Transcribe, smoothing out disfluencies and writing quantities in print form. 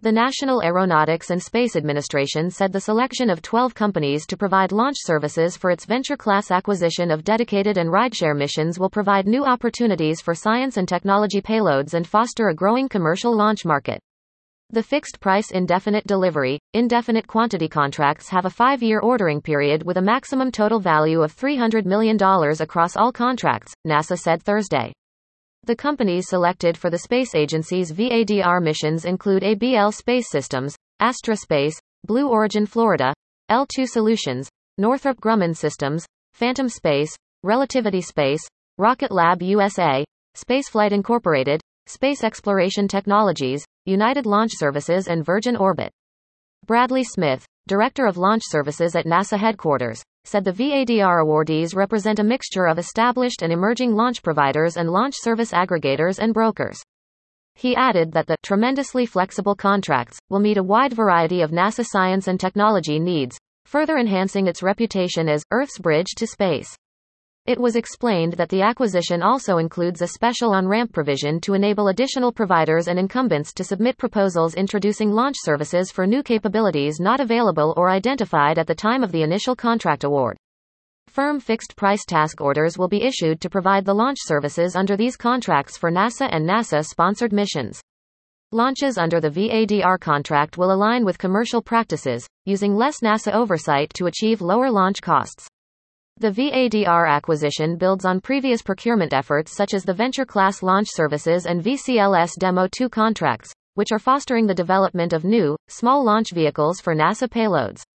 The National Aeronautics and Space Administration said the selection of 12 companies to provide launch services for its venture-class acquisition of dedicated and rideshare missions will provide new opportunities for science and technology payloads and foster a growing commercial launch market. The fixed-price indefinite delivery, indefinite quantity contracts have a 5-year ordering period with a maximum total value of $300 million across all contracts, NASA said Thursday. The companies selected for the space agency's VADR missions include ABL Space Systems, Astra Space, Blue Origin Florida, L2 Solutions, Northrop Grumman Systems, Phantom Space, Relativity Space, Rocket Lab USA, Spaceflight Incorporated, Space Exploration Technologies, United Launch Services and Virgin Orbit. Bradley Smith, Director of Launch Services at NASA headquarters, said the VADR awardees represent a mixture of established and emerging launch providers and launch service aggregators and brokers. He added that the tremendously flexible contracts will meet a wide variety of NASA science and technology needs, further enhancing its reputation as Earth's bridge to space. It was explained that the acquisition also includes a special on-ramp provision to enable additional providers and incumbents to submit proposals introducing launch services for new capabilities not available or identified at the time of the initial contract award. Firm fixed-price task orders will be issued to provide the launch services under these contracts for NASA and NASA-sponsored missions. Launches under the VADR contract will align with commercial practices, using less NASA oversight to achieve lower launch costs. The VADR acquisition builds on previous procurement efforts such as the Venture Class Launch Services and VCLS Demo 2 contracts, which are fostering the development of new, small launch vehicles for NASA payloads.